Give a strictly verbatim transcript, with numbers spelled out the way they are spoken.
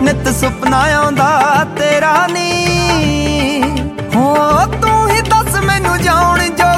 नित सुपना आउंदा तेरा नी। हो तू ही दस मैनू जाउण जो